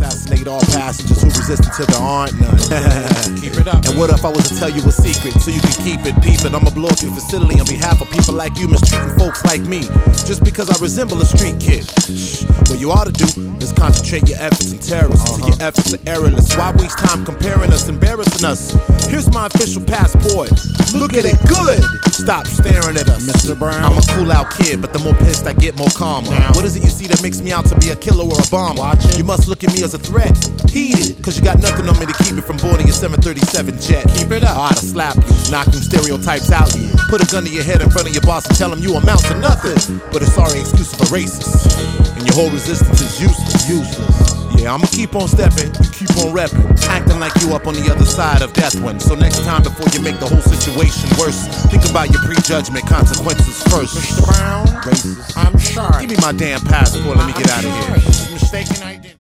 assassinate all passengers who resist until there aren't none. Keep it up. And what if I was to tell you a secret so you can keep it peeping? I'ma blow up your facility on behalf of people like you mistreating folks like me just because I resemble a street kid. What you ought to do is concentrate your efforts and terrorists till your efforts are errorless. Why waste time comparing us, embarrassing us? Here's my official passport. Look at it good. Stop staring at us, Mr. Brown. I'm a cool out kid, but the more pissed I get, more calmer. Now. What is it you see that makes me out to be a killer or a bomber? Watch it. You must look at me as a threat. Heated, cause you got nothing on me to keep me from boarding your 737 jet. Keep it up. I'd slap you, knock them stereotypes out. Put a gun to your head in front of your boss and tell him you amount to nothing but a sorry excuse for racist. And your whole resistance is useless. Yeah, I'ma keep on stepping, you keep on repping, acting like you up on the other side of death one. So next time before you make the whole situation worse, think about your prejudgment consequences first. Mr. Brown, Racist. I'm sorry. Give me my damn passport, let me get out of here. Mistaken identity.